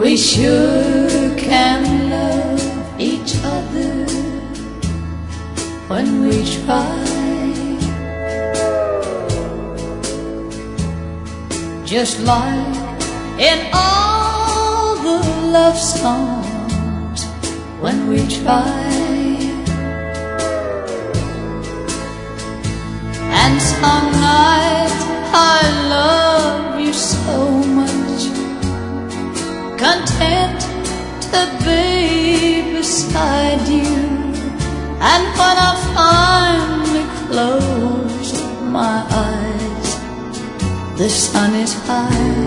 We sure can love each other when we try. Just like in all the love songs when we try. And some nights I love you so much, content to be beside you. And when I finally close my eyes, the sun is high.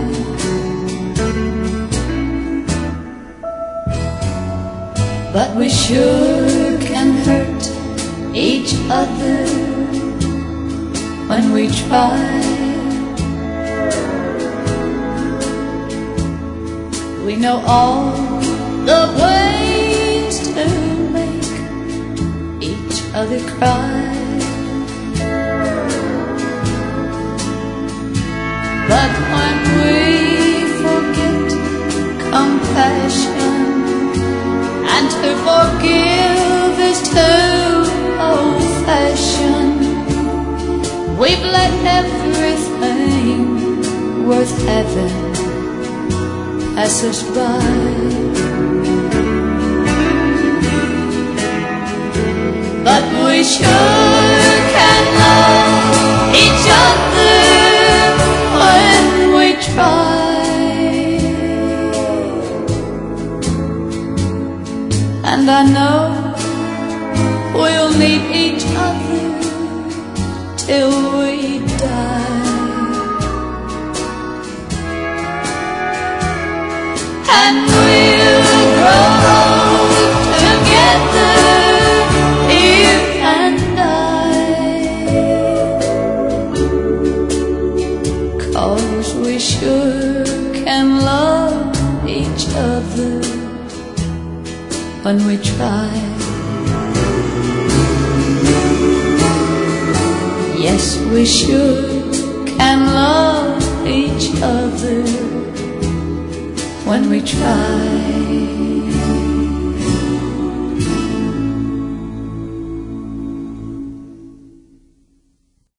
But we sure can hurt each other when we try. We know all the ways to make each other cry. But when we forget compassion, and to forgive is too old-fashioned, we've let everything worth having pass us by. But we sure can love each other when we try. And I know we'll need each other till we die. And we'll grow old together, you and I, 'cause we sure can love each other when we try. Yes, we sure can love each other when we try.